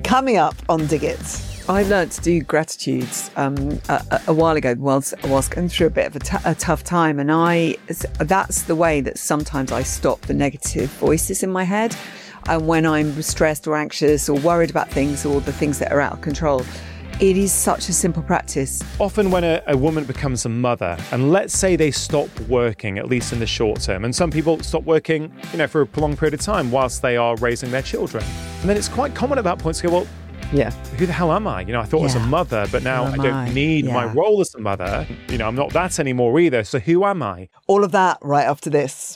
Coming up on Dig It. I learnt to do gratitudes a while ago whilst I was going through a bit of a tough time. And that's the way that sometimes I stop the negative voices in my head. And when I'm stressed or anxious or worried about things or the things that are out of control, it is such a simple practice. Often when a woman becomes a mother, and let's say they stop working, at least in the short term, and some people stop working, for a prolonged period of time whilst they are raising their children. And then it's quite common at that point to go, well, yeah, who the hell am I? I thought I was a mother, but now I don't need my role as a mother. I'm not that anymore either. So who am I? All of that right after this.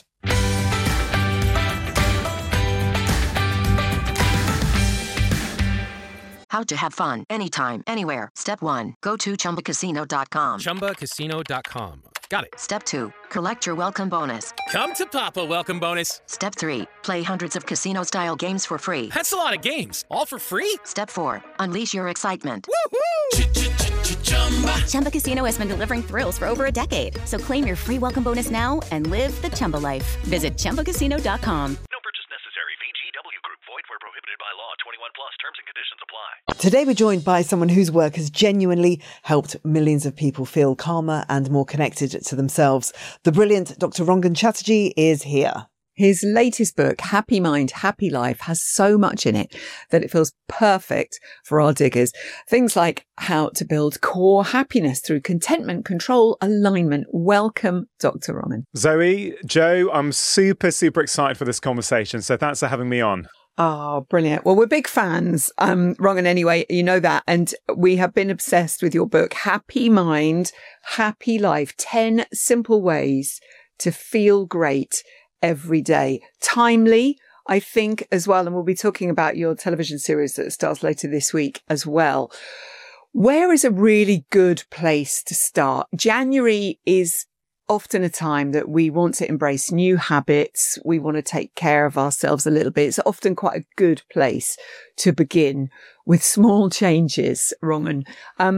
How to have fun anytime, anywhere. Step 1. Go to ChumbaCasino.com. ChumbaCasino.com. Got it. Step 2. Collect your welcome bonus. Come to Papa welcome bonus. Step 3. Play hundreds of casino-style games for free. That's a lot of games. All for free? Step 4. Unleash your excitement. Woohoo! Chumba Casino has been delivering thrills for over a decade. So claim your free welcome bonus now and live the Chumba life. Visit ChumbaCasino.com. No purchase necessary. VGW Group. Void where prohibited by law. 21 plus. Terms and conditions apply. Today we're joined by someone whose work has genuinely helped millions of people feel calmer and more connected to themselves. The brilliant Dr. Rangan Chatterjee is here. His latest book, Happy Mind, Happy Life, has so much in it that it feels perfect for our diggers. Things like how to build core happiness through contentment, control, alignment. Welcome, Dr. Rangan. Zoe, Joe, I'm super, super excited for this conversation. So thanks for having me on. Oh, brilliant. Well, we're big fans, Rangan, anyway, you know that. And we have been obsessed with your book, Happy Mind, Happy Life, 10 simple ways to feel great every day. Timely, I think, as well. And we'll be talking about your television series that starts later this week as well. Where is a really good place to start? January is often a time that we want to embrace new habits. We want to take care of ourselves a little bit. It's often quite a good place to begin with small changes, Rangan.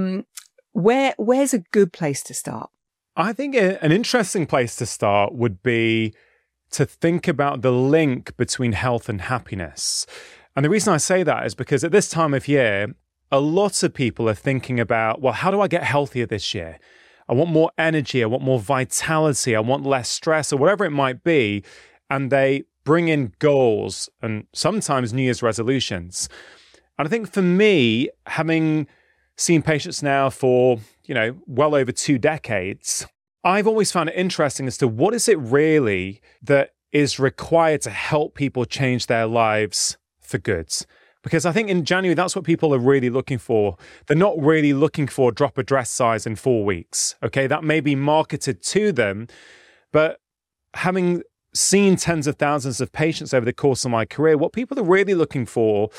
Where's a good place to start? I think an interesting place to start would be to think about the link between health and happiness. And the reason I say that is because at this time of year, a lot of people are thinking about, well, how do I get healthier this year? I want more energy, I want more vitality, I want less stress, or whatever it might be. And they bring in goals and sometimes New Year's resolutions. And I think for me, having seen patients now for, well over 2 decades, I've always found it interesting as to what is it really that is required to help people change their lives for good. Because I think in January, that's what people are really looking for. They're not really looking for drop a dress size in 4 weeks. Okay, that may be marketed to them. But having seen tens of thousands of patients over the course of my career, what people are really looking for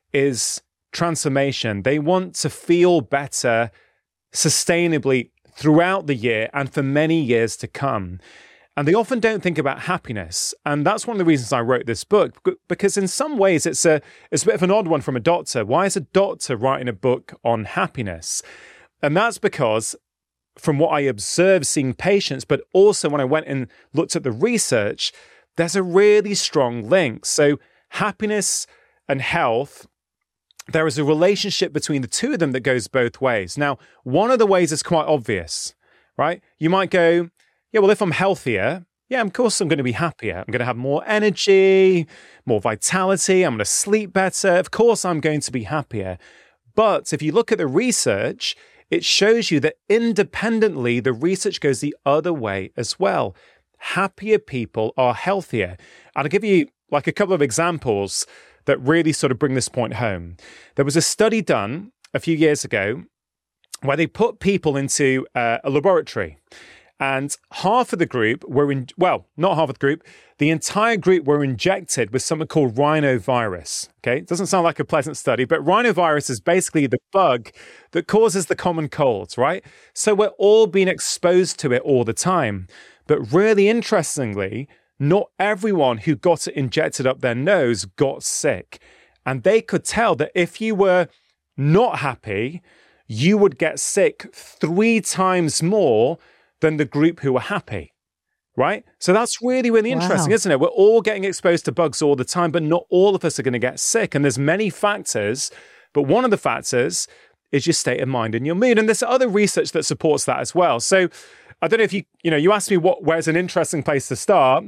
is transformation. They want to feel better sustainably throughout the year and for many years to come. And they often don't think about happiness. And that's one of the reasons I wrote this book, because in some ways it's a bit of an odd one from a doctor. Why is a doctor writing a book on happiness? And that's because from what I observed seeing patients, but also when I went and looked at the research, there's a really strong link. So happiness and health, there is a relationship between the two of them that goes both ways. Now, one of the ways is quite obvious, right? You might go, yeah, well, if I'm healthier, yeah, of course I'm going to be happier. I'm going to have more energy, more vitality. I'm going to sleep better. Of course I'm going to be happier. But if you look at the research, it shows you that independently, the research goes the other way as well. Happier people are healthier. And I'll give you like a couple of examples that really sort of bring this point home. There was a study done a few years ago where they put people into a laboratory. And half of the group were not half of the group, the entire group were injected with something called rhinovirus. Okay, it doesn't sound like a pleasant study, but rhinovirus is basically the bug that causes the common colds, right? So we're all being exposed to it all the time. But really interestingly, not everyone who got it injected up their nose got sick. And they could tell that if you were not happy, you would get sick 3 times more than the group who were happy, right? So that's really, really interesting, isn't it? We're all getting exposed to bugs all the time, but not all of us are going to get sick. And there's many factors, But one of the factors is your state of mind and your mood. And there's other research that supports that as well. So I don't know if you asked me where's an interesting place to start.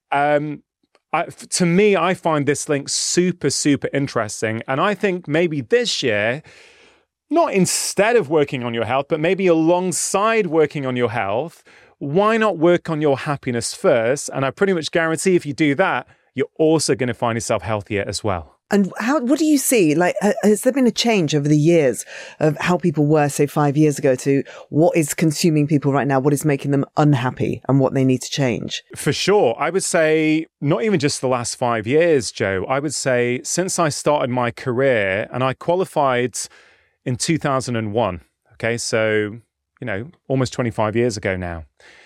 To me, I find this link super, super interesting. And I think maybe this year, not instead of working on your health, but maybe alongside working on your health, why not work on your happiness first? And I pretty much guarantee if you do that, you're also going to find yourself healthier as well. And what do you see? Like, has there been a change over the years of how people were, say, 5 years ago to what is consuming people right now? What is making them unhappy and what they need to change? For sure. I would say not even just the last 5 years, Joe. I would say since I started my career and I qualified in 2001. Okay. So, almost 25 years ago now.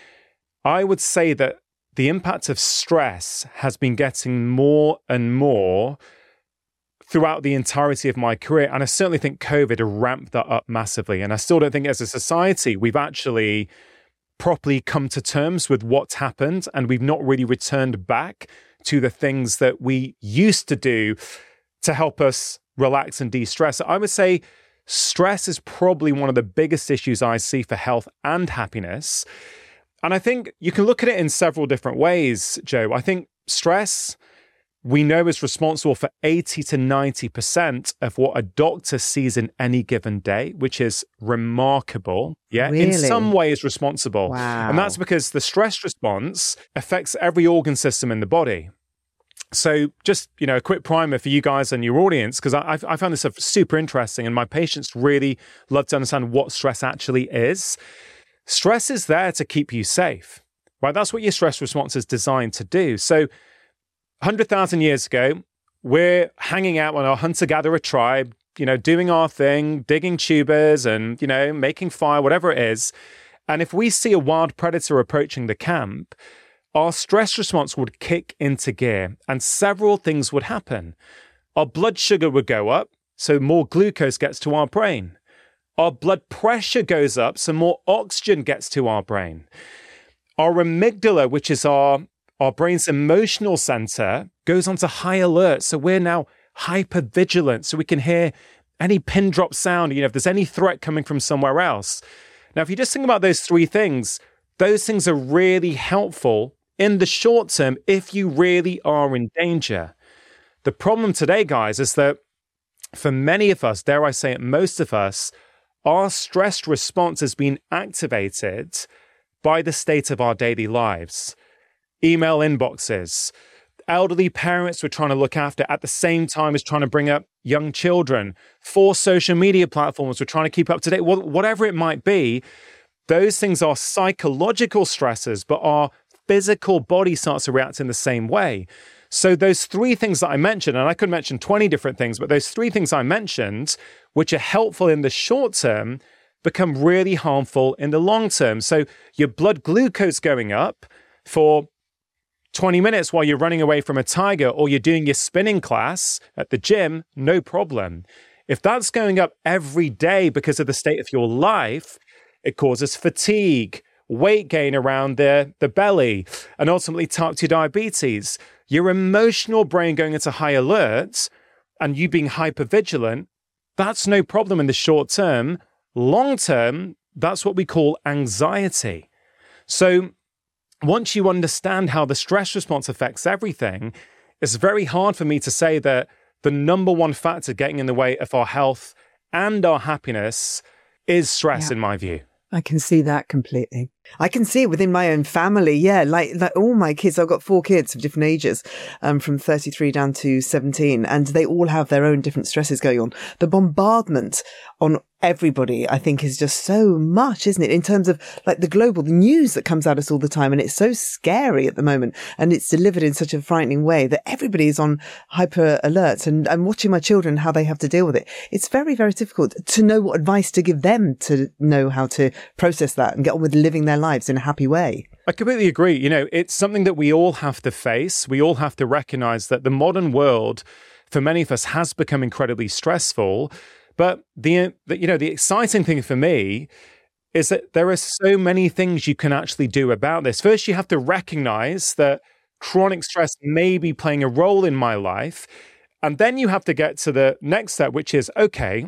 I would say that the impact of stress has been getting more and more throughout the entirety of my career. And I certainly think COVID ramped that up massively. And I still don't think as a society, we've actually properly come to terms with what's happened. And we've not really returned back to the things that we used to do to help us relax and de-stress. I would say stress is probably one of the biggest issues I see for health and happiness. And I think you can look at it in several different ways, Joe. I think stress, we know, is responsible for 80 to 90% of what a doctor sees in any given day, which is remarkable. Yeah, really? In some ways responsible. Wow. And that's because the stress response affects every organ system in the body. So just, a quick primer for you guys and your audience, because I found this super interesting and my patients really love to understand what stress actually is. Stress is there to keep you safe, right? That's what your stress response is designed to do. So 100,000 years ago, we're hanging out on our hunter-gatherer tribe, doing our thing, digging tubers and, making fire, whatever it is. And if we see a wild predator approaching the camp, our stress response would kick into gear and several things would happen. Our blood sugar would go up, so more glucose gets to our brain. Our blood pressure goes up, so more oxygen gets to our brain. Our amygdala, which is our brain's emotional center, goes onto high alert. So we're now hyper vigilant, so we can hear any pin drop sound, if there's any threat coming from somewhere else. Now, if you just think about those three things, those things are really helpful in the short term if you really are in danger. The problem today, guys, is that for many of us, dare I say it, most of us, our stress response has been activated by the state of our daily lives. Email inboxes, elderly parents we're trying to look after at the same time as trying to bring up young children, 4 social media platforms we're trying to keep up to date, whatever it might be. Those things are psychological stressors, but our physical body starts to react in the same way. So those 3 things that I mentioned, and I could mention 20 different things, but those 3 things I mentioned, which are helpful in the short term, become really harmful in the long term. So your blood glucose going up for 20 minutes while you're running away from a tiger or you're doing your spinning class at the gym, no problem. If that's going up every day because of the state of your life, it causes fatigue, weight gain around the belly, and ultimately type 2 diabetes. Your emotional brain going into high alert and you being hypervigilant, that's no problem in the short term. Long term, that's what we call anxiety. So once you understand how the stress response affects everything, it's very hard for me to say that the number one factor getting in the way of our health and our happiness is stress, in my view. I can see that completely. I can see it within my own family. Yeah. Like all my kids, I've got 4 kids of different ages, from 33 down to 17, and they all have their own different stresses going on. The bombardment on everybody, I think, is just so much, isn't it? In terms of like the news that comes at us all the time. And it's so scary at the moment. And it's delivered in such a frightening way that everybody is on hyper alert, and I'm watching my children, how they have to deal with it. It's very, very difficult to know what advice to give them to know how to process that and get on with living their lives in a happy way. I completely agree. It's something that we all have to face. We all have to recognize that the modern world, for many of us, has become incredibly stressful. But the exciting thing for me is that there are so many things you can actually do about this. First, you have to recognize that chronic stress may be playing a role in my life. And then you have to get to the next step, which is, okay,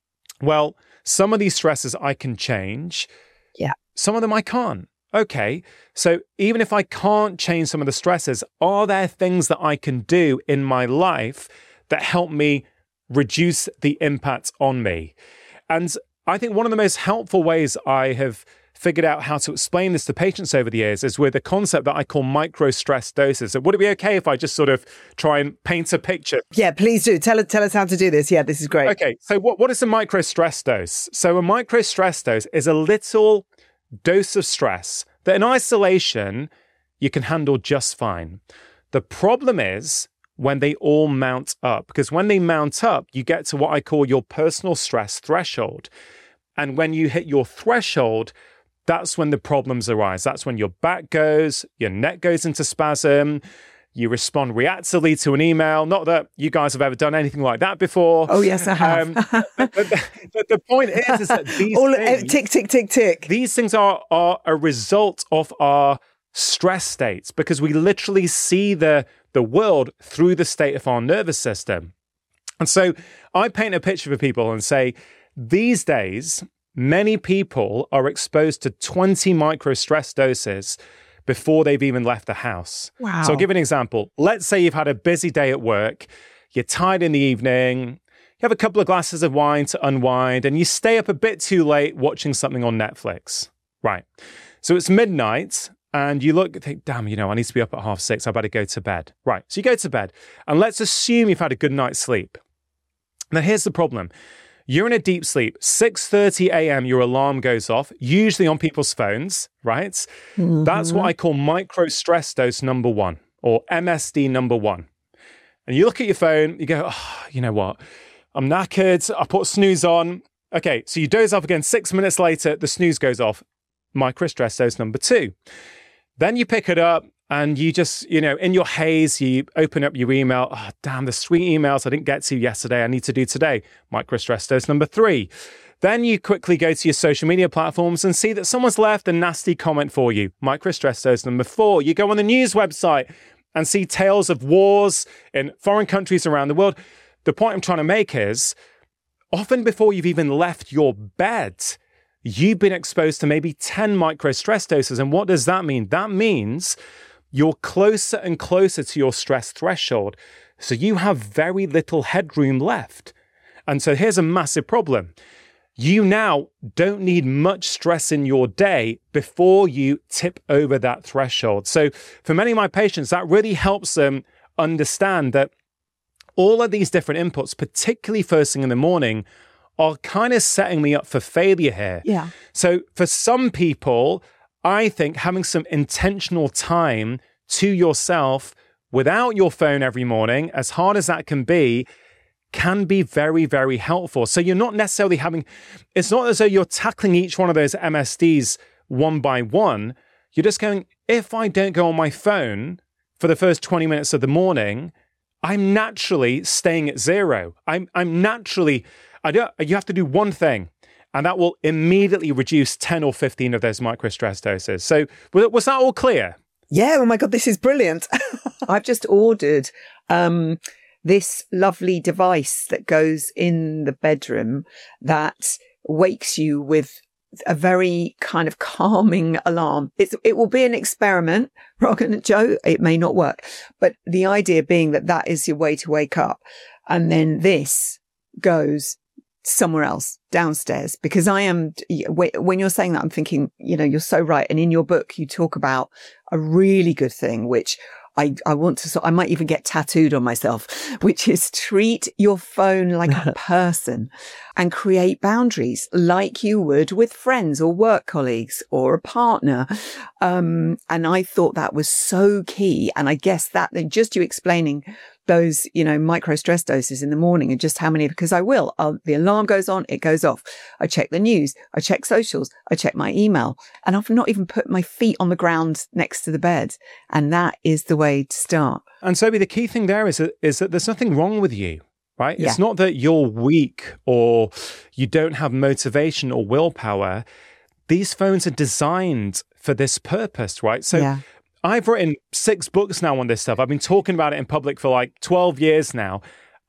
well, some of these stresses I can change. Yeah. Some of them I can't. Okay, so even if I can't change some of the stresses, are there things that I can do in my life that help me reduce the impact on me? And I think one of the most helpful ways I have figured out how to explain this to patients over the years is with a concept that I call micro stress doses. So would it be okay if I just sort of try and paint a picture? Yeah, please do. Tell us how to do this. Yeah, this is great. Okay, so what is a micro stress dose? So a micro stress dose is a little dose of stress that in isolation you can handle just fine. The problem is when they all mount up, because when they mount up, you get to what I call your personal stress threshold. And when you hit your threshold, that's when the problems arise. That's when your back goes, your neck goes into spasm, you respond reactively to an email. Not that you guys have ever done anything like that before. Oh, yes, I have. But the point is that these things, tick, tick, tick, tick. These things are a result of our stress states, because we literally see the world through the state of our nervous system. And so I paint a picture for people and say, these days, many people are exposed to 20 micro stress doses before they've even left the house. Wow. So I'll give an example. Let's say you've had a busy day at work, you're tired in the evening, you have a couple of glasses of wine to unwind, and you stay up a bit too late watching something on Netflix. Right. So it's midnight, and you look and think, damn, I need to be up at 6:30. I better go to bed. Right. So you go to bed, and let's assume you've had a good night's sleep. Now, here's the problem. You're in a deep sleep. 6:30 a.m., your alarm goes off, usually on people's phones, right? Mm-hmm. That's what I call micro stress dose number 1, or MSD number 1. And you look at your phone, you go, oh, you know what? I'm knackered. I put snooze on. Okay, so you doze off again. 6 minutes later, the snooze goes off. Micro stress dose number 2. Then you pick it up and you just, in your haze, you open up your email. Oh, damn, the sweet emails I didn't get to yesterday, I need to do today. Micro stress dose number 3. Then you quickly go to your social media platforms and see that someone's left a nasty comment for you. Micro stress dose number 4. You go on the news website and see tales of wars in foreign countries around the world. The point I'm trying to make is, often before you've even left your bed, you've been exposed to maybe 10 micro stress doses. And what does that mean? That means you're closer and closer to your stress threshold. So you have very little headroom left. And so here's a massive problem. You now don't need much stress in your day before you tip over that threshold. So for many of my patients, that really helps them understand that all of these different inputs, particularly first thing in the morning, are kind of setting me up for failure here. Yeah. So for some people, I think having some intentional time to yourself without your phone every morning, as hard as that can be very, very helpful. So you're not necessarily it's not as though you're tackling each one of those MSDs one by one. You're just going, if I don't go on my phone for the first 20 minutes of the morning, I'm naturally staying at 0. I'm naturally, you have to do one thing, and that will immediately reduce 10 or 15 of those micro stress doses. So was that all clear? Yeah. Oh my God, this is brilliant. I've just ordered this lovely device that goes in the bedroom that wakes you with a very kind of calming alarm. It will be an experiment, Rogan and Joe. It may not work, but the idea being that is your way to wake up. And then this goes somewhere else downstairs, because when you're saying that, I'm thinking, you're so right. And in your book, you talk about a really good thing, which I might even get tattooed on myself, which is treat your phone like a person and create boundaries like you would with friends or work colleagues or a partner. And I thought that was so key. And I guess that just you explaining those, micro stress doses in the morning and just how many, because the alarm goes on, it goes off. I check the news, I check socials, I check my email, and I've not even put my feet on the ground next to the bed. And that is the way to start. And Sophie, the key thing there is that there's nothing wrong with you, right? Yeah. It's not that you're weak or you don't have motivation or willpower. These phones are designed for this purpose, right? So yeah. I've written 6 books now on this stuff. I've been talking about it in public for like 12 years now.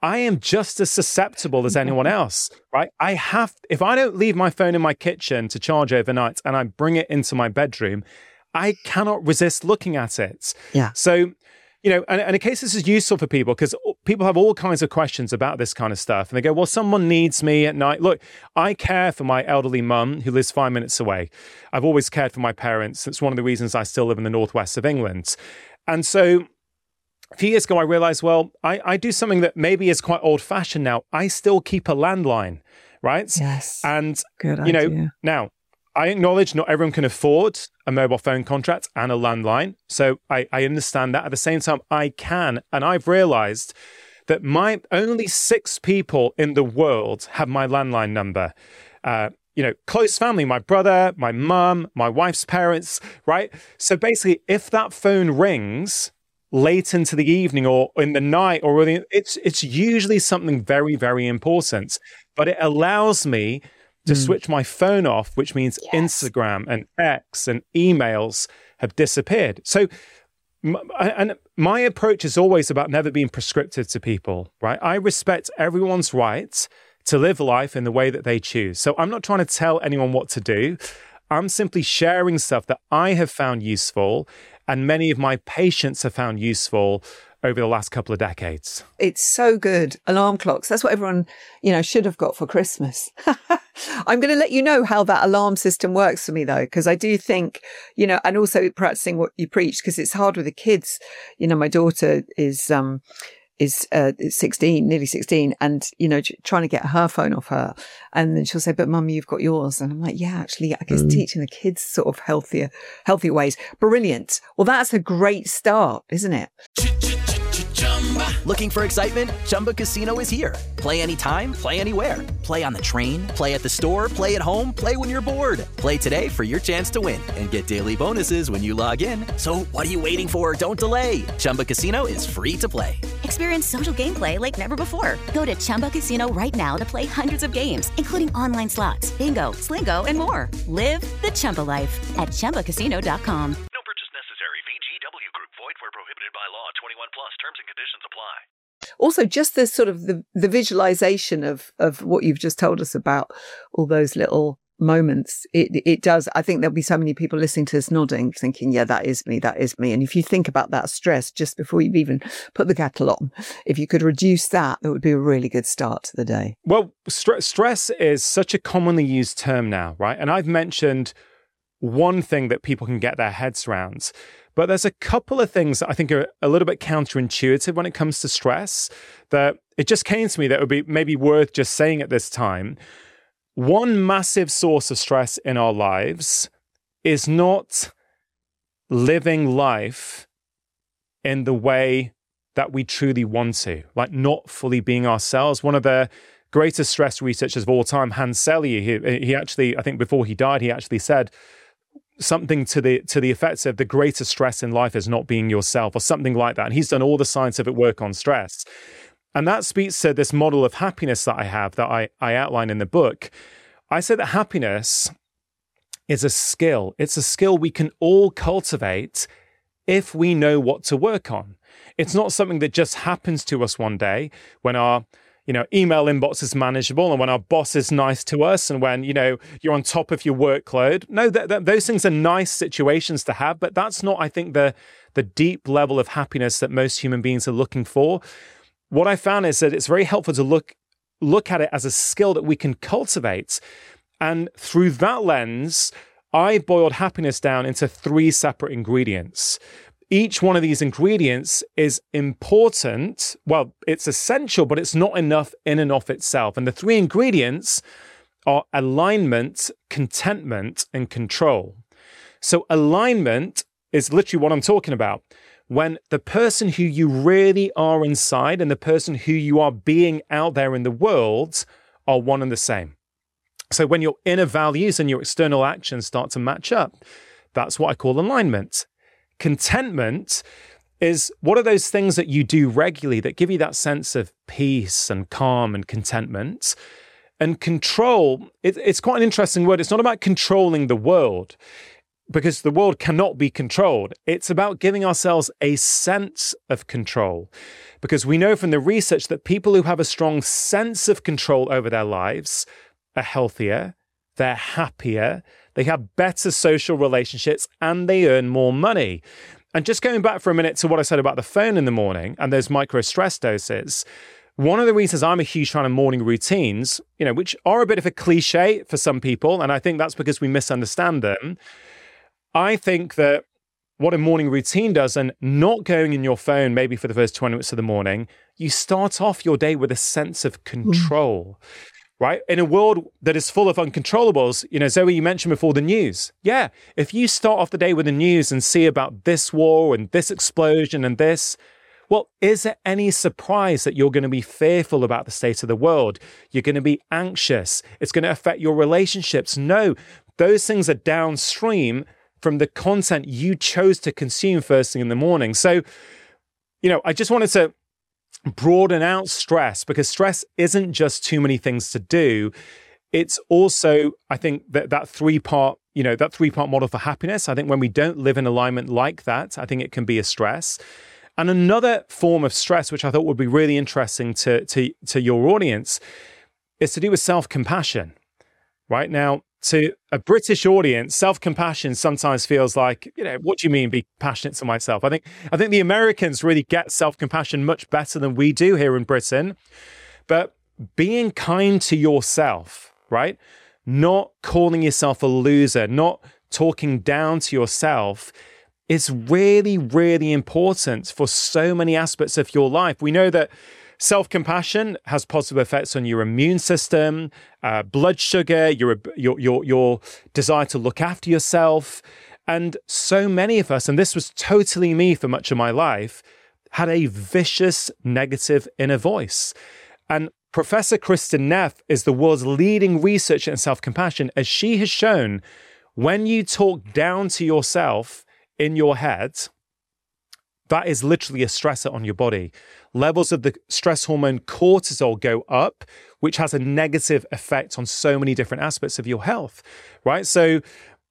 I am just as susceptible as anyone else, right? If I don't leave my phone in my kitchen to charge overnight and I bring it into my bedroom, I cannot resist looking at it. Yeah. So, and in case this is useful for people, because people have all kinds of questions about this kind of stuff. And they go, well, someone needs me at night. Look, I care for my elderly mum who lives 5 minutes away. I've always cared for my parents. It's one of the reasons I still live in the northwest of England. And so a few years ago, I realized, well, I do something that maybe is quite old-fashioned now. I still keep a landline, right? Yes. And, good idea. Now, I acknowledge not everyone can afford a mobile phone contract and a landline. So I understand that. At the same time, I can. And I've realized that only 6 people in the world have my landline number. Close family, my brother, my mum, my wife's parents, right? So basically, if that phone rings late into the evening or in the night or it's usually something very, very important, but it allows me to switch my phone off, which means Instagram and X and emails have disappeared. So, and my approach is always about never being prescriptive to people, right? I respect everyone's right to live life in the way that they choose. So I'm not trying to tell anyone what to do. I'm simply sharing stuff that I have found useful and many of my patients have found useful over the last couple of decades. It's so good. Alarm clocks. That's what everyone, should have got for Christmas. I'm going to let you know how that alarm system works for me, though, because I do think, and also practicing what you preach, because it's hard with the kids. My daughter is 16, nearly 16, and, trying to get her phone off her. And then she'll say, but Mum, you've got yours. And I'm like, yeah, actually, I guess teaching the kids sort of healthier ways. Brilliant. Well, that's a great start, isn't it? Looking for excitement? Chumba Casino is here. Play anytime, play anywhere. Play on the train, play at the store, play at home, play when you're bored. Play today for your chance to win and get daily bonuses when you log in. So what are you waiting for? Don't delay. Chumba Casino is free to play. Experience social gameplay like never before. Go to Chumba Casino right now to play hundreds of games, including online slots, bingo, Slingo, and more. Live the Chumba life at ChumbaCasino.com. No purchase necessary. VGW Group. Void where prohibited by law. 21 plus. Terms and conditions apply. Also, just the sort of the visualization of what you've just told us about all those little moments, it does. I think there'll be so many people listening to this nodding, thinking, yeah, that is me. And if you think about that stress just before you've even put the kettle on, if you could reduce that, it would be a really good start to the day. Well, stress is such a commonly used term now, right? And I've mentioned one thing that people can get their heads around. But there's a couple of things that I think are a little bit counterintuitive when it comes to stress that it just came to me that would be maybe worth just saying at this time. One massive source of stress in our lives is not living life in the way that we truly want to, like not fully being ourselves. One of the greatest stress researchers of all time, Hans Selye, he actually, I think before he died, he actually said something to the effects of the greatest stress in life is not being yourself or something like that. And he's done all the scientific work on stress. And that speaks to this model of happiness that I have that I outline in the book. I say that happiness is a skill. It's a skill we can all cultivate if we know what to work on. It's not something that just happens to us one day when our email inbox is manageable and when our boss is nice to us and when, you're on top of your workload. No, those things are nice situations to have, but that's not, I think, the deep level of happiness that most human beings are looking for. What I found is that it's very helpful to look at it as a skill that we can cultivate. And through that lens, I boiled happiness down into 3 separate ingredients. Each one of these ingredients is important. Well, it's essential, but it's not enough in and of itself. And the 3 ingredients are alignment, contentment, and control. So alignment is literally what I'm talking about. When the person who you really are inside and the person who you are being out there in the world are one and the same. So when your inner values and your external actions start to match up, that's what I call alignment. Contentment is what are those things that you do regularly that give you that sense of peace and calm and contentment. And control, it's quite an interesting word. It's not about controlling the world. because the world cannot be controlled. It's about giving ourselves a sense of control. Because we know from the research that people who have a strong sense of control over their lives are healthier, they're happier, they have better social relationships, and they earn more money. And just going back for a minute to what I said about the phone in the morning and those micro stress doses, one of the reasons I'm a huge fan of morning routines, which are a bit of a cliche for some people, and I think that's because we misunderstand them. I think that what a morning routine does, and not going in your phone maybe for the first 20 minutes of the morning, you start off your day with a sense of control, right? In a world that is full of uncontrollables, Zoe, you mentioned before the news. Yeah, if you start off the day with the news and see about this war and this explosion and this, well, is it any surprise that you're going to be fearful about the state of the world? You're going to be anxious. It's going to affect your relationships. No, those things are downstream from the content you chose to consume first thing in the morning. So, I just wanted to broaden out stress, because stress isn't just too many things to do. It's also, I think, that three-part model for happiness. I think when we don't live in alignment like that, I think it can be a stress. And another form of stress, which I thought would be really interesting to your audience, is to do with self-compassion. Right now, to a British audience, self-compassion sometimes feels like, what do you mean be passionate to myself? I think the Americans really get self-compassion much better than we do here in Britain. But being kind to yourself, right? Not calling yourself a loser, not talking down to yourself is really, really important for so many aspects of your life. We know that self-compassion has positive effects on your immune system, blood sugar, your desire to look after yourself. And so many of us, and this was totally me for much of my life, had a vicious negative inner voice. And Professor Kristin Neff is the world's leading researcher in self-compassion, as she has shown when you talk down to yourself in your head, that is literally a stressor on your body. Levels of the stress hormone cortisol go up, which has a negative effect on so many different aspects of your health, right? So,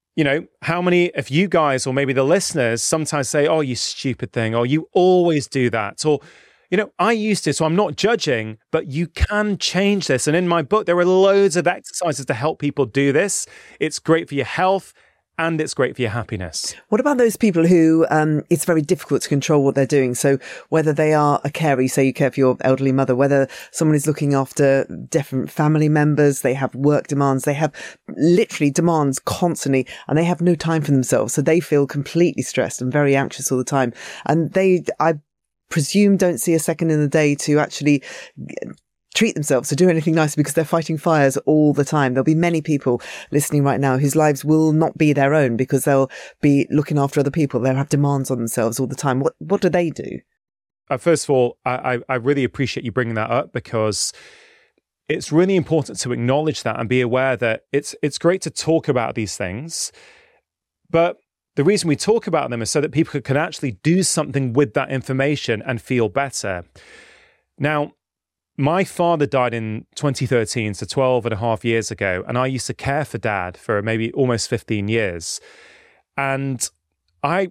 how many of you guys, or maybe the listeners, sometimes say, oh, you stupid thing, or you always do that, or, I used to, so I'm not judging, but you can change this. And in my book, there are loads of exercises to help people do this. It's great for your health, and it's great for your happiness. What about those people who it's very difficult to control what they're doing? So whether they are a carer, say you care for your elderly mother, whether someone is looking after different family members, they have work demands, they have literally demands constantly, and they have no time for themselves. So they feel completely stressed and very anxious all the time. And I presume don't see a second in the day to actually treat themselves, to do anything nice, because they're fighting fires all the time. There'll be many people listening right now whose lives will not be their own because they'll be looking after other people. They'll have demands on themselves all the time. What do they do? First of all, I really appreciate you bringing that up, because it's really important to acknowledge that and be aware that it's great to talk about these things, but the reason we talk about them is so that people can actually do something with that information and feel better. Now, my father died in 2013, so 12 and a half years ago, and I used to care for Dad for maybe almost 15 years. And I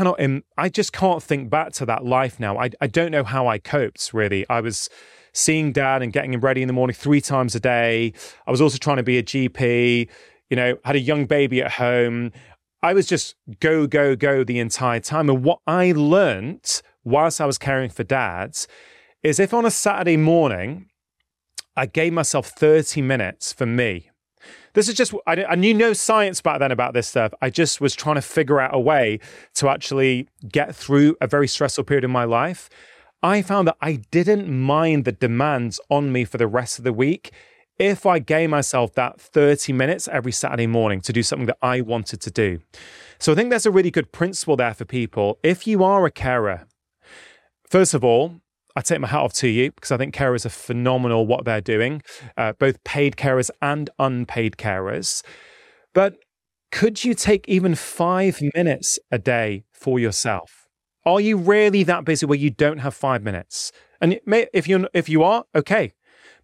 just can't think back to that life now. I don't know how I coped, really. I was seeing Dad and getting him ready in the morning 3 times a day. I was also trying to be a GP, had a young baby at home. I was just go the entire time. And what I learned whilst I was caring for Dad is if on a Saturday morning, I gave myself 30 minutes for me. This is just, I knew no science back then about this stuff. I just was trying to figure out a way to actually get through a very stressful period in my life. I found that I didn't mind the demands on me for the rest of the week if I gave myself that 30 minutes every Saturday morning to do something that I wanted to do. So I think there's a really good principle there for people. If you are a carer, first of all, I take my hat off to you, because I think carers are phenomenal what they're doing, both paid carers and unpaid carers. But could you take even 5 minutes a day for yourself? Are you really that busy where you don't have 5 minutes? And if you are, okay. But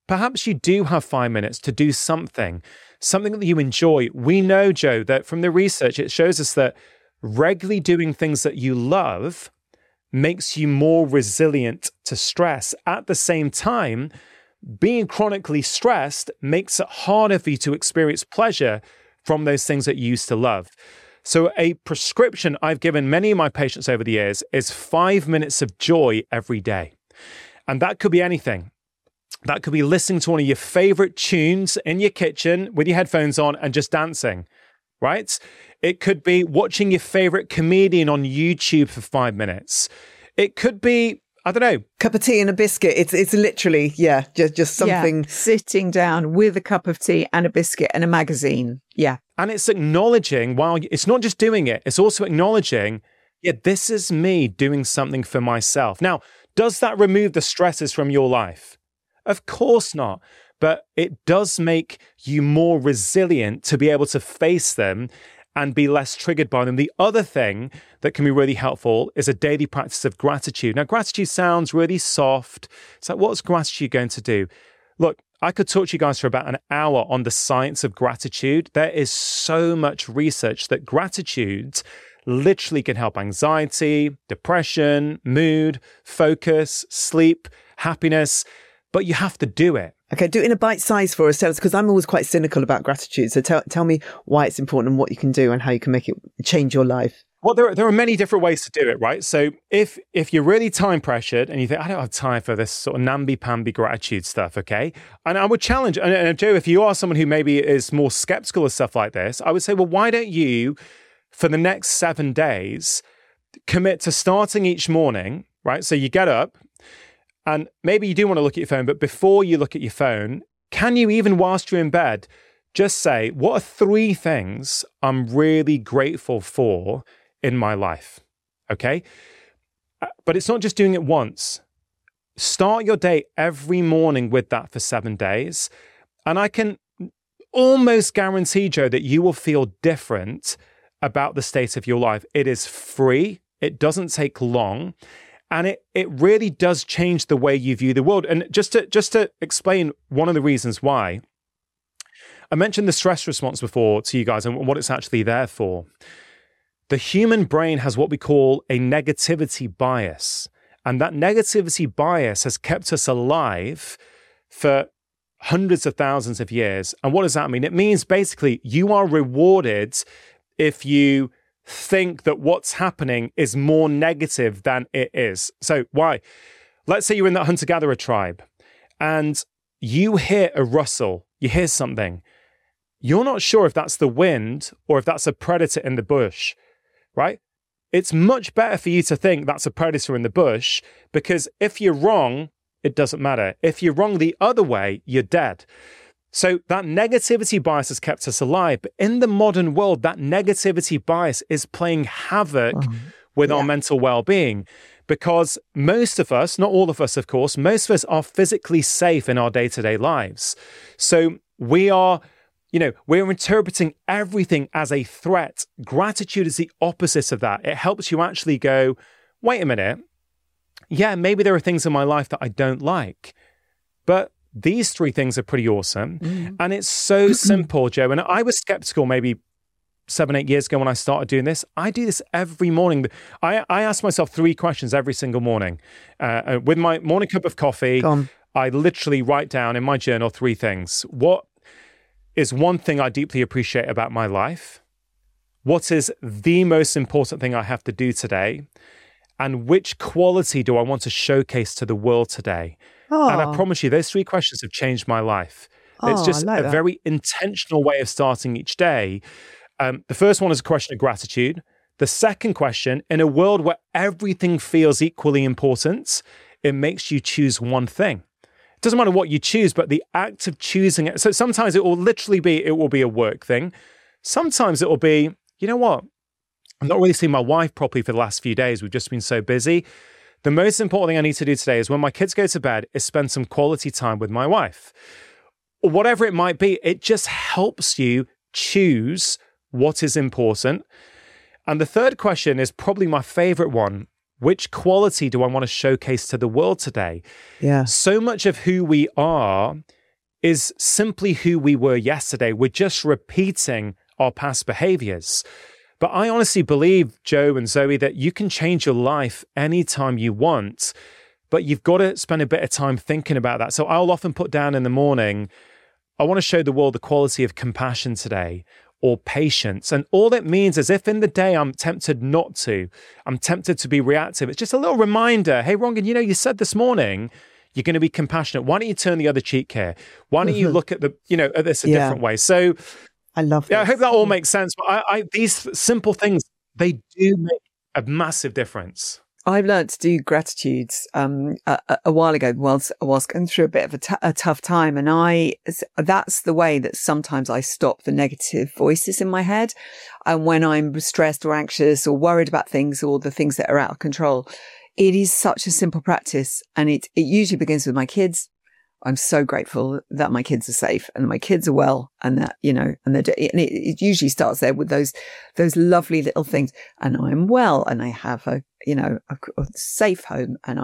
perhaps you do have 5 minutes to do something that you enjoy. We know, Joe, that from the research, it shows us that regularly doing things that you love makes you more resilient to stress. At the same time, being chronically stressed makes it harder for you to experience pleasure from those things that you used to love. So a prescription I've given many of my patients over the years is 5 minutes of joy every day. And that could be anything. That could be listening to one of your favorite tunes in your kitchen with your headphones on and just dancing, right? It could be watching your favorite comedian on YouTube for 5 minutes. It could be, I don't know, cup of tea and a biscuit. It's literally, just something. Yeah, sitting down with a cup of tea and a biscuit and a magazine. Yeah. And it's acknowledging, while it's not just doing it, it's also acknowledging, this is me doing something for myself. Now, does that remove the stresses from your life? Of course not. But it does make you more resilient to be able to face them and be less triggered by them. The other thing that can be really helpful is a daily practice of gratitude. Now, gratitude sounds really soft. It's like, what's gratitude going to do? Look, I could talk to you guys for about an hour on the science of gratitude. There is so much research that gratitude literally can help anxiety, depression, mood, focus, sleep, happiness, but you have to do it. Okay, do it in a bite size for us, because I'm always quite cynical about gratitude. So tell me why it's important and what you can do and how you can make it change your life. Well, there are many different ways to do it, right? So if you're really time pressured and you think, I don't have time for this sort of namby-pamby gratitude stuff, okay? And I would challenge, and Joe, if you are someone who maybe is more skeptical of stuff like this, I would say, well, why don't you, for the next 7 days, commit to starting each morning, right? So you get up, and maybe you do want to look at your phone, but before you look at your phone, can you, even whilst you're in bed, just say, what are 3 things I'm really grateful for in my life? Okay? But it's not just doing it once. Start your day every morning with that for 7 days. And I can almost guarantee, Joe, that you will feel different about the state of your life. It is free. It doesn't take long. And it really does change the way you view the world. And just to explain one of the reasons why, I mentioned the stress response before to you guys and what it's actually there for. The human brain has what we call a negativity bias. And that negativity bias has kept us alive for hundreds of thousands of years. And what does that mean? It means basically you are rewarded if you think that what's happening is more negative than it is. So why? Let's say you're in that hunter-gatherer tribe and you hear a rustle, you hear something. You're not sure if that's the wind or if that's a predator in the bush, right? It's much better for you to think that's a predator in the bush, because if you're wrong, it doesn't matter. If you're wrong the other way, you're dead. So that negativity bias has kept us alive. But in the modern world, that negativity bias is playing havoc with our mental well-being, because most of us, not all of us, of course, most of us are physically safe in our day-to-day lives. So we're interpreting everything as a threat. Gratitude is the opposite of that. It helps you actually go, wait a minute. Yeah, maybe there are things in my life that I don't like, but these 3 things are pretty awesome. And it's so simple, Joe. And I was skeptical maybe 7-8 years ago when I started doing this. I do this every morning. I ask myself 3 questions every single morning. With my morning cup of coffee, I literally write down in my journal 3 things. What is one thing I deeply appreciate about my life? What is the most important thing I have to do today? And which quality do I want to showcase to the world today? And I promise you, those 3 questions have changed my life. It's just a very intentional way of starting each day. The first one is a question of gratitude. The second question, in a world where everything feels equally important, it makes you choose one thing. It doesn't matter what you choose, but the act of choosing it. So sometimes it will be a work thing. Sometimes it will be, you know what? I've not really seen my wife properly for the last few days. We've just been so busy. The most important thing I need to do today is when my kids go to bed is spend some quality time with my wife. Or whatever it might be, it just helps you choose what is important. And the third question is probably my favorite one. Which quality do I want to showcase to the world today? Yeah. So much of who we are is simply who we were yesterday. We're just repeating our past behaviors. But I honestly believe, Joe and Zoe, that you can change your life anytime you want, but you've got to spend a bit of time thinking about that. So I'll often put down in the morning, I want to show the world the quality of compassion today, or patience. And all it means is if in the day I'm tempted not to, I'm tempted to be reactive, it's just a little reminder, hey, Rongan, you said this morning, you're going to be compassionate. Why don't you turn the other cheek here? Why don't you look at at this a different way? So I love that. I hope that all makes sense. But these simple things, they do make a massive difference. I learned to do gratitudes a while ago whilst I was going through a bit of a tough time. And that's the way that sometimes I stop the negative voices in my head. And when I'm stressed or anxious or worried about things or the things that are out of control, it is such a simple practice. And it usually begins with my kids. I'm so grateful that my kids are safe and my kids are well, and that, and it usually starts there with those lovely little things. And I'm well, and I have a safe home, and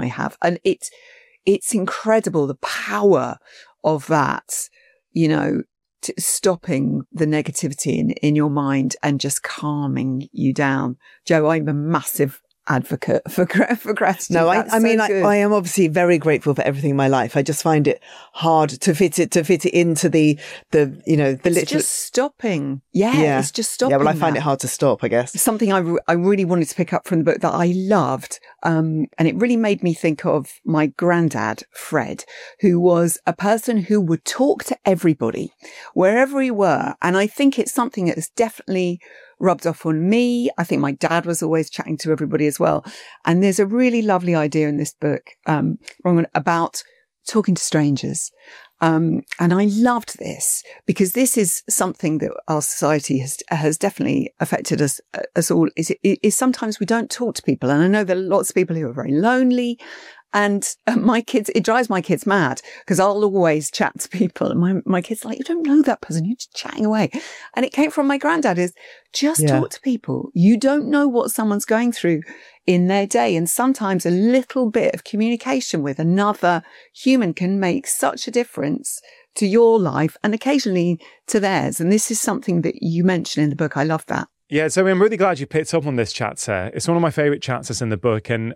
it's incredible the power of that, stopping the negativity in your mind and just calming you down. Joe, I'm a massive advocate for gratitude. No, I am obviously very grateful for everything in my life. I just find it hard to fit it into the it's just stopping. Yeah, it's just stopping. Yeah, well, I find it hard to stop, I guess. Something I really wanted to pick up from the book that I loved, and it really made me think of my granddad, Fred, who was a person who would talk to everybody wherever he were. And I think it's something that's definitely rubbed off on me. I think my dad was always chatting to everybody as well. And there's a really lovely idea in this book, about talking to strangers. And I loved this because this is something that our society has definitely affected us all. Is sometimes we don't talk to people. And I know there are lots of people who are very lonely. And it drives my kids mad because I'll always chat to people. And my kids are like, you don't know that person. You're just chatting away. And it came from my granddad is just talk to people. You don't know what someone's going through in their day. And sometimes a little bit of communication with another human can make such a difference to your life and occasionally to theirs. And this is something that you mentioned in the book. I love that. Yeah. So I'm really glad you picked up on this chapter. It's one of my favorite chapters in the book. And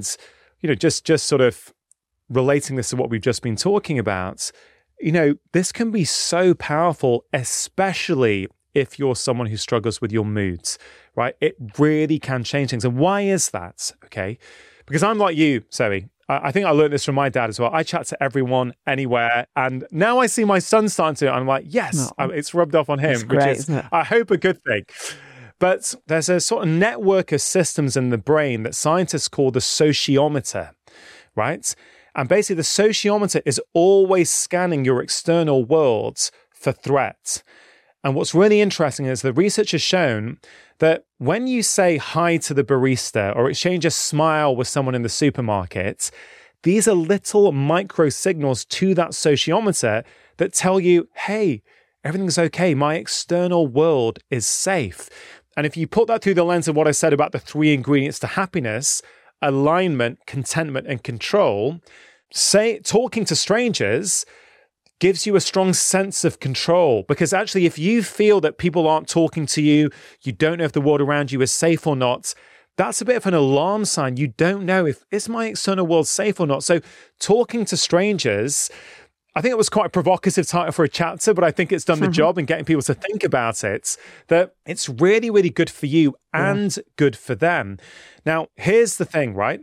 just sort of relating this to what we've just been talking about, this can be so powerful, especially if you're someone who struggles with your moods, right? It really can change things. And why is that? Okay. Because I'm like you, Zoe. I think I learned this from my dad as well. I chat to everyone, anywhere. And now I see my son starting to, I'm like, yes, it's rubbed off on him, great, which is, I hope, a good thing. But there's a sort of network of systems in the brain that scientists call the sociometer, right? And basically the sociometer is always scanning your external world for threat. And what's really interesting is the research has shown that when you say hi to the barista or exchange a smile with someone in the supermarket, these are little micro signals to that sociometer that tell you, hey, everything's okay. My external world is safe. And if you put that through the lens of what I said about the 3 ingredients to happiness, alignment, contentment, and control, talking to strangers gives you a strong sense of control. Because actually, if you feel that people aren't talking to you, you don't know if the world around you is safe or not, that's a bit of an alarm sign. You don't know is my external world safe or not. So talking to strangers, I think it was quite a provocative title for a chapter, but I think it's done the job in getting people to think about it, that it's really, really good for you and good for them. Now, here's the thing, right?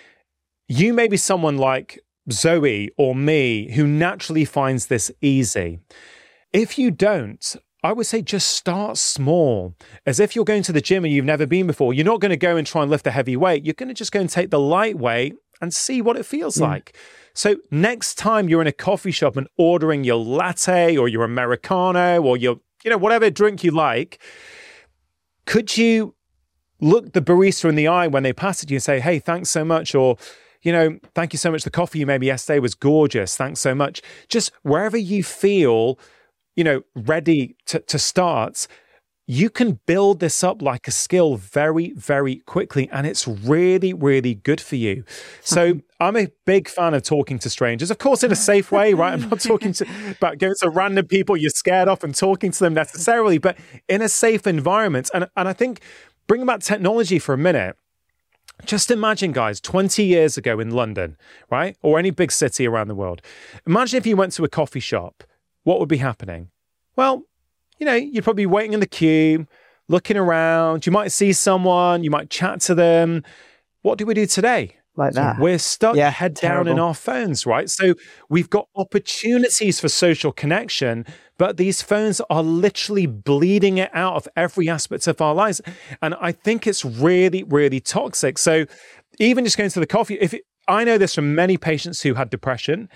You may be someone like Zoe or me who naturally finds this easy. If you don't, I would say just start small. As if you're going to the gym and you've never been before, you're not going to go and try and lift a heavy weight. You're going to just go and take the light weight and see what it feels like. So next time you're in a coffee shop and ordering your latte or your Americano or your, whatever drink you like, could you look the barista in the eye when they pass it to you and say, hey, thanks so much, or, thank you so much. The coffee you made me yesterday was gorgeous. Thanks so much. Just wherever you feel, ready to start, you can build this up like a skill very, very quickly, and it's really, really good for you. So I'm a big fan of talking to strangers, of course, in a safe way, right? I'm not talking about going to random people you're scared of and talking to them necessarily, but in a safe environment. And I think bringing back technology for a minute, just imagine, guys, 20 years ago in London, right? Or any big city around the world. Imagine if you went to a coffee shop, what would be happening? Well, you'd probably be waiting in the queue, looking around. You might see someone, you might chat to them. What do we do today? Like that. We're stuck head down in our phones, right? So we've got opportunities for social connection, but these phones are literally bleeding it out of every aspect of our lives. And I think it's really, really toxic. So even just going to the coffee, I know this from many patients who had depression.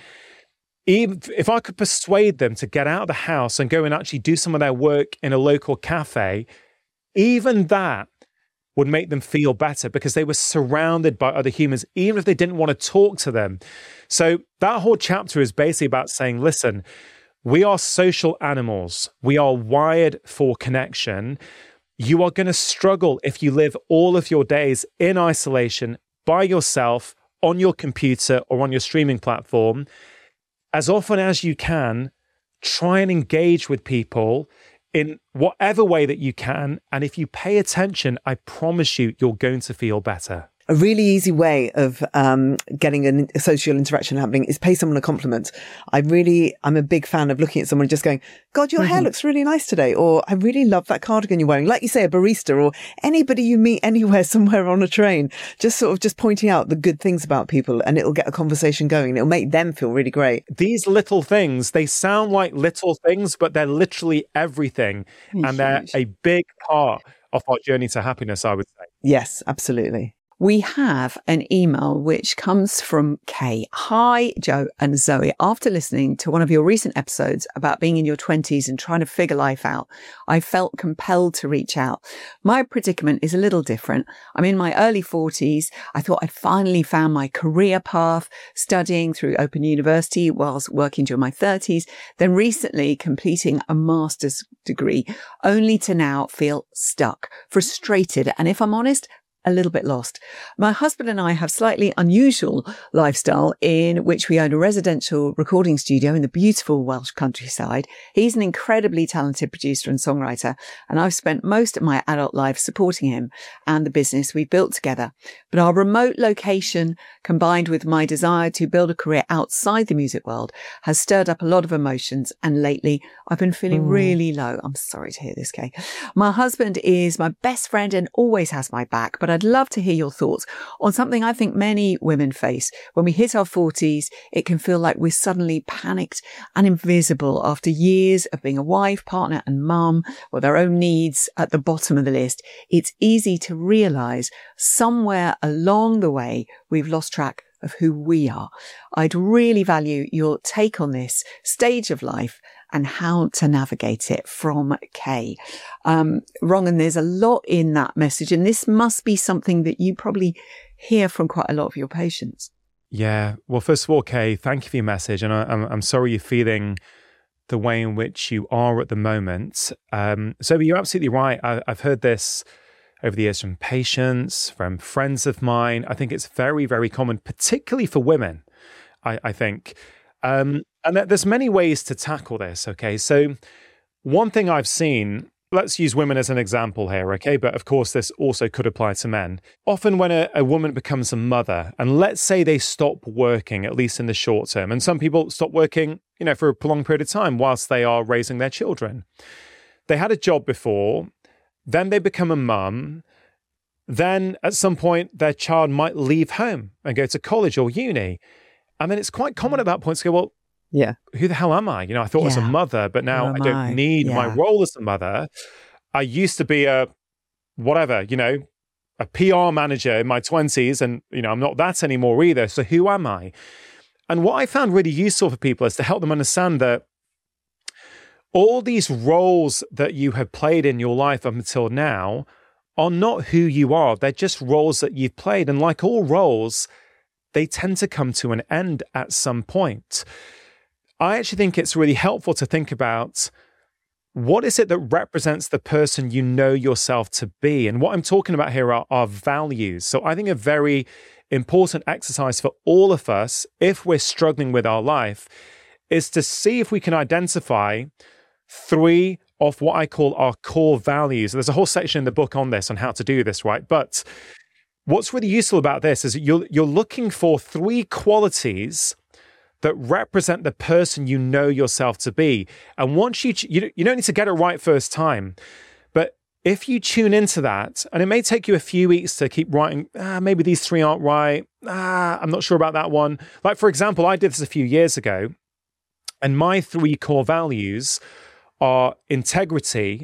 Even if I could persuade them to get out of the house and go and actually do some of their work in a local cafe, even that would make them feel better because they were surrounded by other humans, even if they didn't want to talk to them. So that whole chapter is basically about saying, listen, we are social animals. We are wired for connection. You are going to struggle if you live all of your days in isolation by yourself on your computer or on your streaming platform. As often as you can, try and engage with people in whatever way that you can. And if you pay attention, I promise you, you're going to feel better. A really easy way of getting a social interaction happening is pay someone a compliment. I'm a big fan of looking at someone and just going, God, your hair looks really nice today. Or I really love that cardigan you're wearing. Like you say, a barista or anybody you meet anywhere, somewhere on a train, just pointing out the good things about people, and it'll get a conversation going. It'll make them feel really great. These little things, they sound like little things, but they're literally everything. And they're a big part of our journey to happiness, I would say. Yes, absolutely. We have an email which comes from Kay. Hi, Joe and Zoe. After listening to one of your recent episodes about being in your 20s and trying to figure life out, I felt compelled to reach out. My predicament is a little different. I'm in my early 40s. I thought I'd finally found my career path, studying through Open University whilst working during my 30s, then recently completing a master's degree, only to now feel stuck, frustrated, and if I'm honest, a little bit lost. My husband and I have slightly unusual lifestyle in which we own a residential recording studio in the beautiful Welsh countryside. He's an incredibly talented producer and songwriter, and I've spent most of my adult life supporting him and the business we built together. But our remote location, combined with my desire to build a career outside the music world, has stirred up a lot of emotions, and lately I've been feeling really low. I'm sorry to hear this, Kay. My husband is my best friend and always has my back, but I'd love to hear your thoughts on something I think many women face. When we hit our 40s, it can feel like we're suddenly panicked and invisible after years of being a wife, partner and mum with our own needs at the bottom of the list. It's easy to realise somewhere along the way we've lost track of who we are. I'd really value your take on this stage of life and how to navigate it from Kay. Rongan, there's a lot in that message, and this must be something that you probably hear from quite a lot of your patients. Yeah. Well, first of all, Kay, thank you for your message. And I'm sorry you're feeling the way in which you are at the moment. So you're absolutely right. I've heard this over the years from patients, from friends of mine. I think it's very, very common, particularly for women, I think. And there's many ways to tackle this, okay? So one thing I've seen, let's use women as an example here, okay? But of course, this also could apply to men. Often when a woman becomes a mother, and let's say they stop working, at least in the short term, and some people stop working, for a prolonged period of time whilst they are raising their children. They had a job before, then they become a mum, then at some point their child might leave home and go to college or uni. And then it's quite common at that point to go, well, yeah, who the hell am I? I thought I was a mother, but now I don't need my role as a mother. I used to be a PR manager in my 20s, and, I'm not that anymore either. So who am I? And what I found really useful for people is to help them understand that all these roles that you have played in your life up until now are not who you are. They're just roles that you've played. And like all roles, they tend to come to an end at some point. I actually think it's really helpful to think about what is it that represents the person you know yourself to be? And what I'm talking about here are values. So I think a very important exercise for all of us, if we're struggling with our life, is to see if we can identify 3 of what I call our core values. There's a whole section in the book on this, on how to do this, right? But what's really useful about this is you're looking for 3 qualities that represent the person you know yourself to be. And once you don't need to get it right first time, but if you tune into that, and it may take you a few weeks to keep writing, maybe these 3 aren't right, I'm not sure about that one. Like, for example, I did this a few years ago, and my 3 core values are integrity,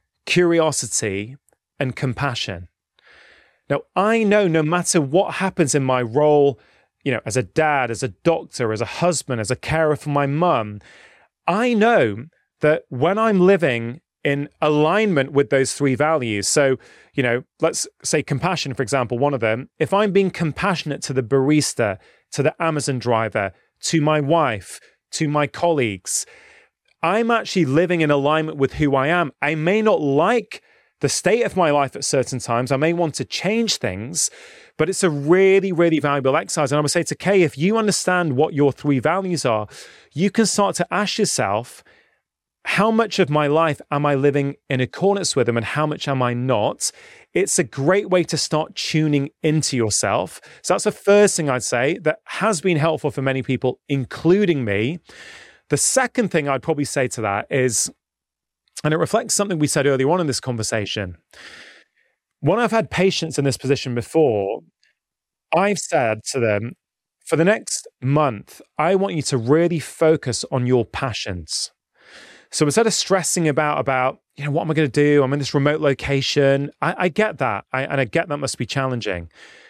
curiosity, and compassion. Now, I know no matter what happens in my role, as a dad, as a doctor, as a husband, as a carer for my mum, I know that when I'm living in alignment with those 3 values, so, let's say compassion, for example, one of them, if I'm being compassionate to the barista, to the Amazon driver, to my wife, to my colleagues, I'm actually living in alignment with who I am. I may not like the state of my life at certain times. I may want to change things, but it's a really, really valuable exercise. And I would say to Kay, if you understand what your 3 values are, you can start to ask yourself, how much of my life am I living in accordance with them and how much am I not? It's a great way to start tuning into yourself. So that's the first thing I'd say that has been helpful for many people, including me. The second thing I'd probably say to that is, and it reflects something we said earlier on in this conversation. When I've had patients in this position before, I've said to them, for the next month, I want you to really focus on your passions. So instead of stressing about what am I going to do? I'm in this remote location. I get that. And I get that must be challenging.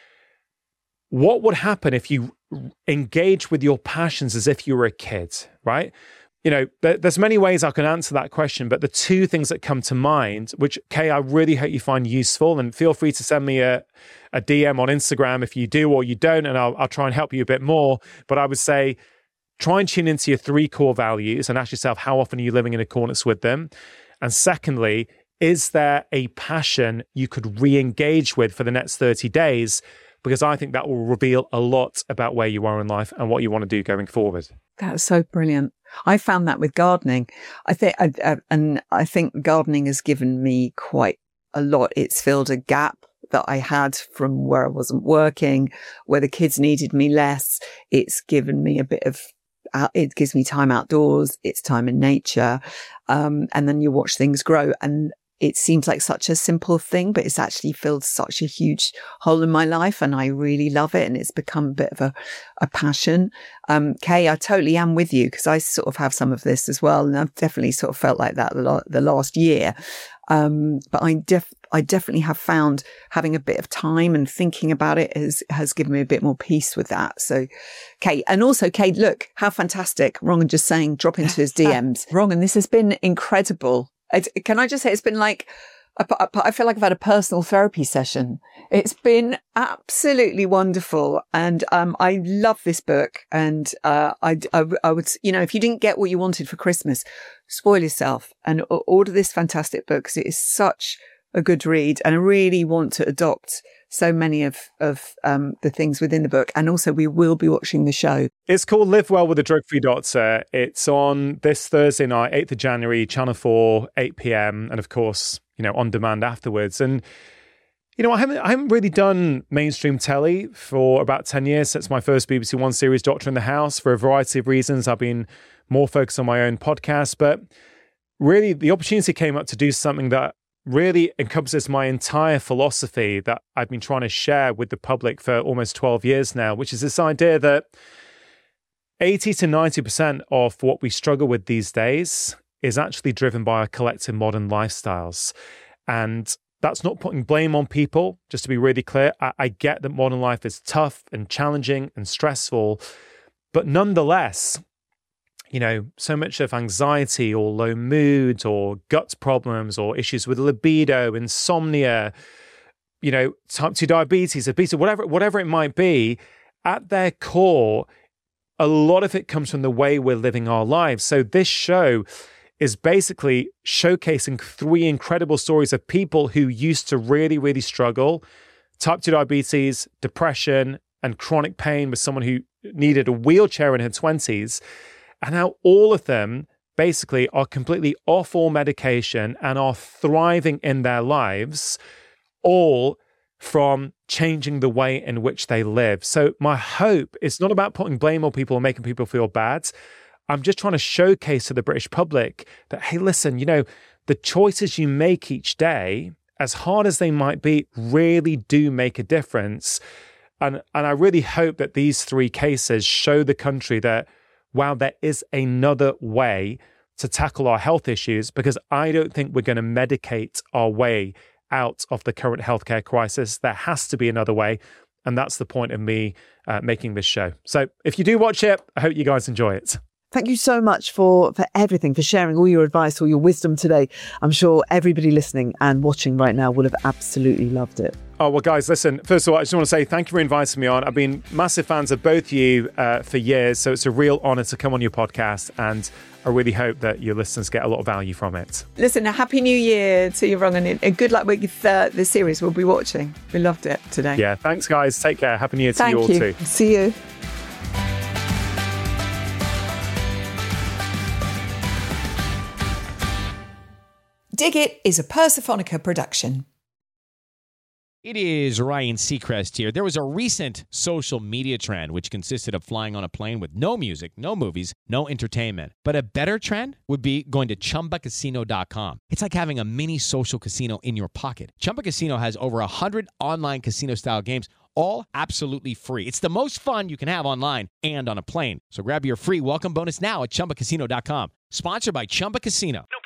What would happen if you engage with your passions as if you were a kid, right? There's many ways I can answer that question, but the 2 things that come to mind, which, Kay, I really hope you find useful, and feel free to send me a DM on Instagram if you do or you don't, and I'll try and help you a bit more. But I would say, try and tune into your 3 core values and ask yourself, how often are you living in accordance with them? And secondly, is there a passion you could re-engage with for the next 30 days? Because I think that will reveal a lot about where you are in life and what you want to do going forward. That's so brilliant. I found that with gardening. I think gardening has given me quite a lot. It's filled a gap that I had from where I wasn't working, where the kids needed me less. It's given me it gives me time outdoors. It's time in nature. And then you watch things grow, and it seems like such a simple thing, but it's actually filled such a huge hole in my life, and I really love it. And it's become a bit of a passion. Kay, I totally am with you, because I sort of have some of this as well. And I've definitely sort of felt like that the last year. But I definitely have found having a bit of time and thinking about it has given me a bit more peace with that. So, Kay, and also, Kay, look, how fantastic. Rongan just saying, drop into his DMs. Rongan, this has been incredible. Can I just say, it's been like, I feel like I've had a personal therapy session. It's been absolutely wonderful. And I love this book. And I would, if you didn't get what you wanted for Christmas, spoil yourself and order this fantastic book, because it is such a good read. And I really want to adopt so many of the things within the book. And also, we will be watching the show. It's called Live Well with a Drug-Free Doctor. It's on this Thursday night, 8th of January, Channel 4, 8 p.m. And of course, on demand afterwards. And, I haven't really done mainstream telly for about 10 years since my first BBC One series, Doctor in the House. For a variety of reasons, I've been more focused on my own podcast. But really, the opportunity came up to do something that really encompasses my entire philosophy that I've been trying to share with the public for almost 12 years now, which is this idea that 80 to 90% of what we struggle with these days is actually driven by our collective modern lifestyles. And that's not putting blame on people, just to be really clear. I get that modern life is tough and challenging and stressful, but nonetheless, so much of anxiety or low mood or gut problems or issues with libido, insomnia, type 2 diabetes, obesity, whatever it might be, at their core, a lot of it comes from the way we're living our lives. So this show is basically showcasing 3 incredible stories of people who used to really, really struggle. Type 2 diabetes, depression, and chronic pain with someone who needed a wheelchair in her 20s. And now all of them basically are completely off all medication and are thriving in their lives, all from changing the way in which they live. So my hope is not about putting blame on people and making people feel bad. I'm just trying to showcase to the British public that, hey, listen, the choices you make each day, as hard as they might be, really do make a difference. And I really hope that these 3 cases show the country that, wow, there is another way to tackle our health issues, because I don't think we're going to medicate our way out of the current healthcare crisis. There has to be another way. And that's the point of me making this show. So if you do watch it, I hope you guys enjoy it. Thank you so much for everything, for sharing all your advice, all your wisdom today. I'm sure everybody listening and watching right now will have absolutely loved it. Oh, well, guys, listen, first of all, I just want to say thank you for inviting me on. I've been massive fans of both you for years, so it's a real honour to come on your podcast, and I really hope that your listeners get a lot of value from it. Listen, a happy new year to you, Rongan, and good luck with the series we'll be watching. We loved it today. Yeah, thanks, guys. Take care. Happy New Year to you all too. See you. Dig It is a Persephonica production. It is Ryan Seacrest here. There was a recent social media trend which consisted of flying on a plane with no music, no movies, no entertainment. But a better trend would be going to ChumbaCasino.com. It's like having a mini social casino in your pocket. Chumba Casino has over 100 online casino-style games, all absolutely free. It's the most fun you can have online and on a plane. So grab your free welcome bonus now at ChumbaCasino.com. Sponsored by Chumba Casino. No